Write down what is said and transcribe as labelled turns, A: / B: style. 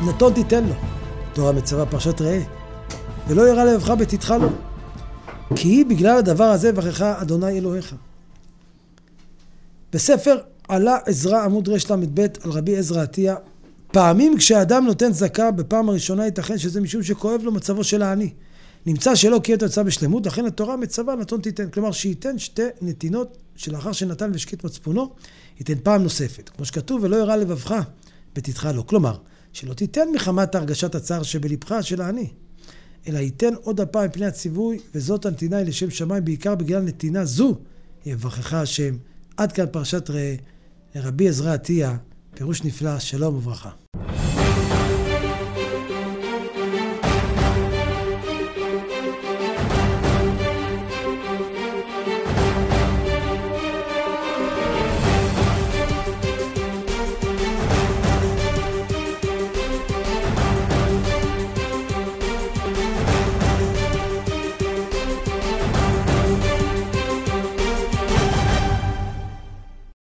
A: נתון תיתן לו. תורה מצווה פרשת ראה. ולא ירא לבבך בתתך לו. כי בגלל הדבר הזה יברכך אדוני אלוהיך. בספר עלה עזרא עמוד רל"ב על רבי עזרא עטיה, פעמים כשאדם נותן צדקה בפעם הראשונה ייתכן שזה משום שכואב לו מצבו של העני. נמצא שלא קיים את הצדקה בשלמות, לכן התורה מצווה נתון תיתן. כלומר שייתן שתי נתינות שלאחר שנתן והשקיט מצפונו, ייתן פעם נוספת. כמו שכתוב, ולא ירא לבבך בתתך לו. כלומר, שלא תיתן מחמת הרגשת הצער שבלבך של העני, אלא ייתן עוד הפעם מפני הציווי, וזאת הנתינה היא לשם שמיים, בעיקר בגלל נתינה זו יברכך השם. עד כאן פרשת ראה, לרבי עזרא עטיה, פירוש נפלא, שלום וברכה.